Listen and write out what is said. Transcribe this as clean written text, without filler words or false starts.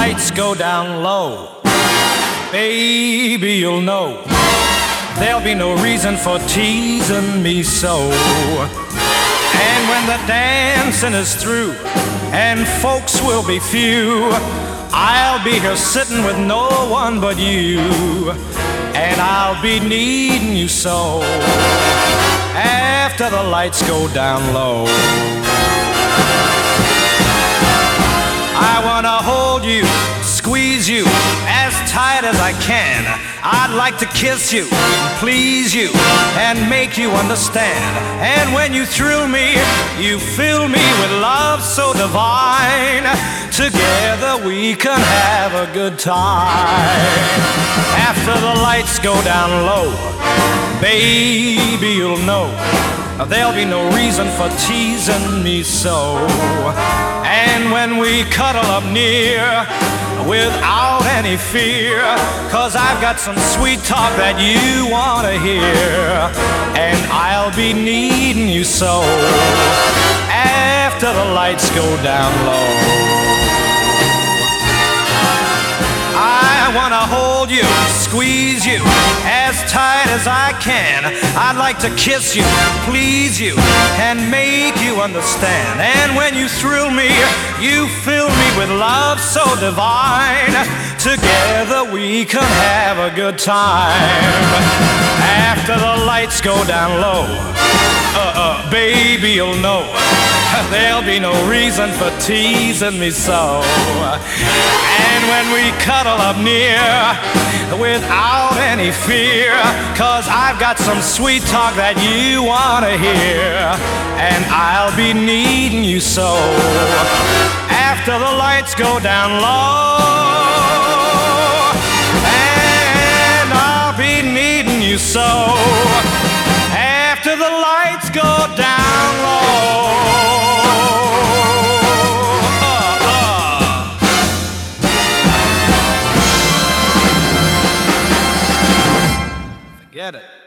lights go down low, baby, you'll know there'll be no reason for teasing me so. And when the dancing is through and folks will be few, I'll be here sitting with no one but you, and I'll be needing you so after the lights go down low. I wanna hold you, squeeze you as tight as I can. I'd like to kiss you, please you, and make you understand. And when you thrill me, you fill me with love so divine. Together we can have a good time. After the lights go down low, baby, you'll know there'll be no reason for teasing me so. And when we cuddle up near, without any fear, 'cause I've got some sweet talk that you wanna hear, and I'll be needing you so after the lights go down low. I wanna hold you, squeeze you as tight as I can. I'd like to kiss you, please you, and make you understand. And when you thrill me, you fill me with love so divine. Together we can have a good time. After the lights go down low, baby, you'll know there'll be no reason for teasing me so. And when we cuddle up near, without any fear, 'cause I've got some sweet talk that you wanna hear, and I'll be needing you so after the lights go down low. And I'll be needing you so after the lights go down low. Forget it.